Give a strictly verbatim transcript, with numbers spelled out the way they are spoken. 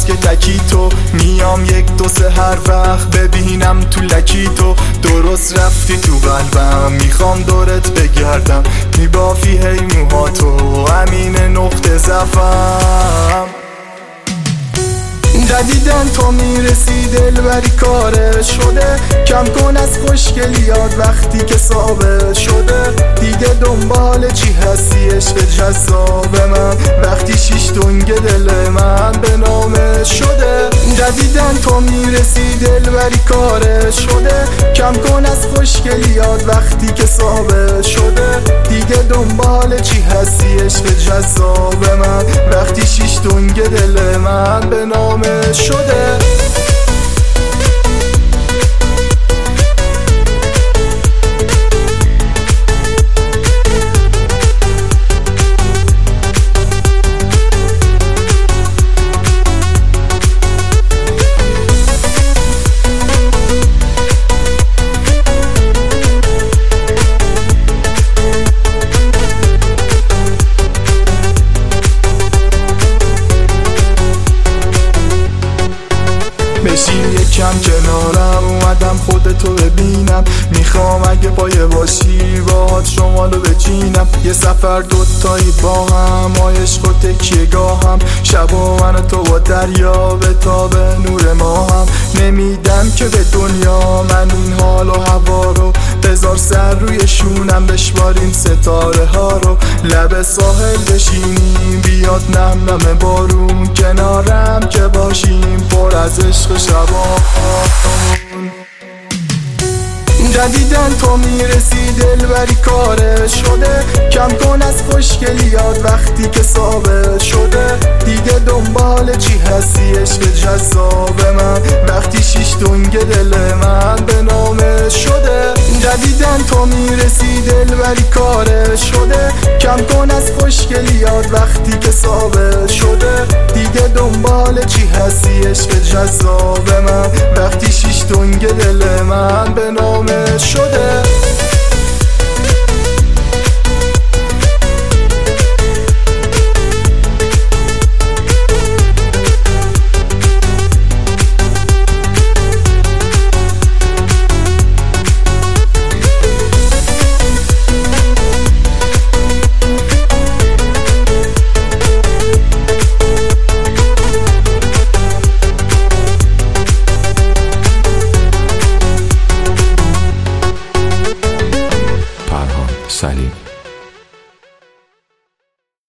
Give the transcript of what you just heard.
عشق تکی تو میام یک دو سه هر وقت ببینم تو لکی تو درست رفتی تو قلبم میخوام دورت بگردم میبافی هی موهاتو همین نقطه ضعفم جدیدن تو میرسی دلبری کاره شده کم کن از خوشگلیات وقتی که ثابت شده دیگه دنبال چی هستی عشق جذاب من وقتی شیش دنگ دل من به نامه شده جدیدن تو میرسی دلبری کاره شده کم کن از خوشگلیات وقتی که ثابت شده دیگه دنبال چی هستی عشق جذاب من وقتی شیش دنگ دل من به نامه شده بشین یکم کنارم اومدم خودتو ببینم میخوام اگه پایه باشی باهات شمالو بچینم یه سفر دوتایی با هم عشق و تکیه گاهم شبا من و تو با دریا به تاب نور ماهم نمیدم که به دنیا من این حال و هوا رو بذار سر روی شونم بشماریم ستاره ها رو لب ساحل بشینیم بیاد نم نم بارون کنارم که باشیم پر از عشق شبا جدیدن تو میرسی دلبری کاره شده کم کن از خوشگلیات وقتی که ثابت شده دیگه دنبال چی هستی عشق جذاب من وقتی شیش دنگ دل من به نامه شده جدیدن تو میرسی دلبری کاره شده کم کن از خوشگلیات وقتی که ثابت شده دیگه دنبال چی هستی عشق جذاب من وقتی شیش دنگ دل من به نامه شده سلیم.